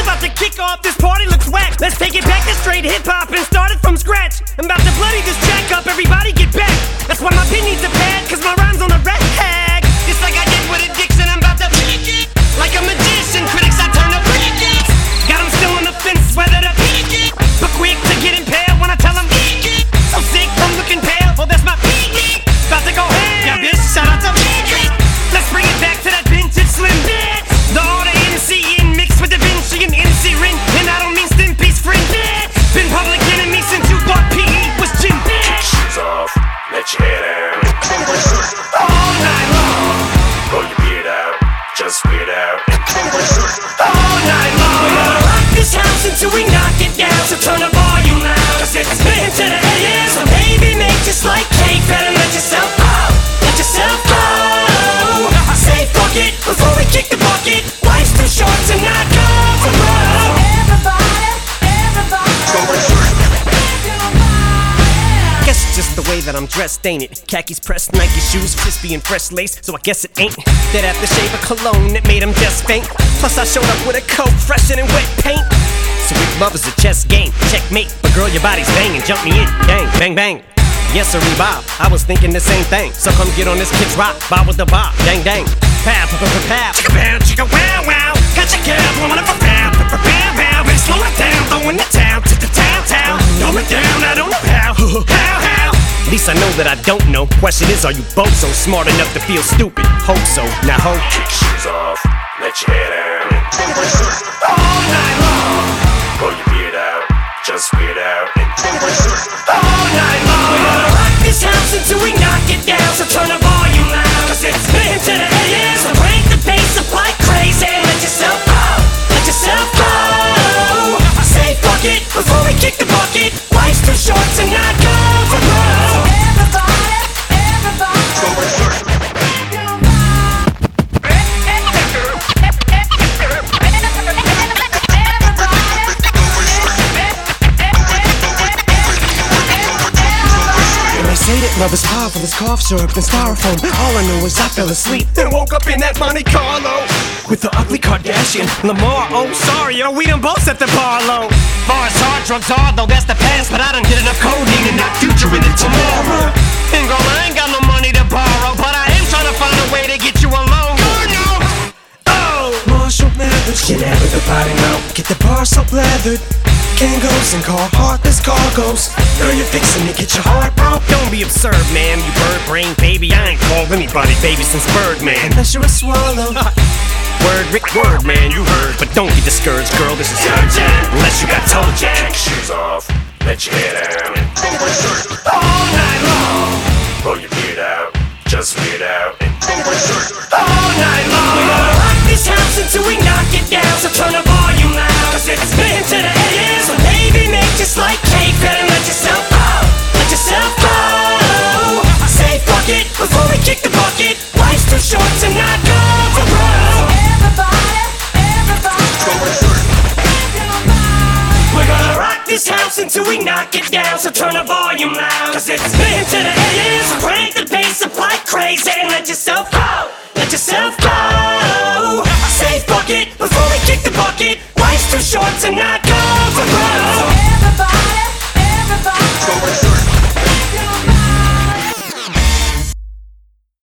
about to kick off, this party looks whack. Let's take it back to straight hip-hop and start it from scratch. I'm about to bloody this track up, everybody get back. That's why my pen needs a pad, cause my rhyme's on a rag. Just like I did with Addiction, I'm about to like a magician, critics I turn up. Got them still on the fence, whether to but quick to get impaled when I tell them so sick from looking pale, well that's my about to go ham. Yeah bitch, shout out to let's bring it back to that vintage Slim bitch. The order MC in mixed with Da Vinci and MC Rin. And I don't mean Stimpy's friend bitch. Been public enemy since you thought PE was gym bitch. Kick shoes off, let your hair down. All night long. Roll your beard out, just weird out. All night long. We're gonna rock this house until we knock it down. So turn the volume loud, cause it's been to the AM. So baby make just like cake, better let yourself go. Let yourself go. I say fuck it before we kick the bucket. Life's too short to not go for broke. Guess it's just the way that I'm dressed, ain't it? Khakis pressed, Nike shoes, crispy and fresh lace. So I guess it ain't that aftershave of cologne that made him just faint. Plus I showed up with a coat fresher than wet paint. So if love is a chess game, checkmate. But girl, your body's banging, jump me in, bang, bang, bang. Yes sir, Bob, I was thinking the same thing. So come get on this kid's rock, bob with the bob, dang, dang. Pow, pow, pow, pow, chicka pow, chicka wow, wow. Got your girl blowing up a pow, pow, pow, pow. Better slow it down, throwing the town to the town. Throw it down, I don't know how, how. At least I know that I don't know. Question is, are you both so smart enough to feel stupid? Hope so, now hope. Kick shoes off, let your hair down. All night long. Roll your beard out, just weird out. All night long. We're gonna rock this house until we knock it down. So turn the volume loud, cause it's been to the AM. So crank the bass up like crazy. Let yourself go, let yourself go. I say fuck it before we kick the bucket. Life's too short to not go for broke. Say that love is powerful as cough syrup and styrofoam. All I know is I fell asleep and woke up in that Monte Carlo with the ugly Kardashian Lamar. Oh sorry, yo, we done both set the bar low. Far as hard drugs are, though that's the past. But I done did enough codeine and not future in it tomorrow. And girl, I ain't got no money to borrow, but I am trying to find a way to get you alone. Oh, Marshall Mathers, get out of the body now. Get the bar so leathered. Kangos and car heartless cargoes. Girl, you're fixing to get your heart broke. Don't be absurd, man, you bird brain baby. I ain't called anybody baby since Birdman. Unless you're a swallow. Word, Rick, word, man, you heard. But don't get discouraged, girl, this is urgent. Unless you got toe jack. Kick shoes off, let your hair down. All night long. Roll your beard out, just weird out. All night long. We're gonna rock this house until we knock it down. So turn the volume loud, cause it's been to the AM. So baby, make just like cake, better let yourself go. Let yourself go. I say fuck it before we kick the bucket. Life's too short to not go for broke. We're gonna rock this house until we knock it down. So turn the volume loud, cause it's been to the AM. So crank the bass up like crazy and let yourself go. Let yourself go. I say fuck it before we kick the bucket. Life's too short to not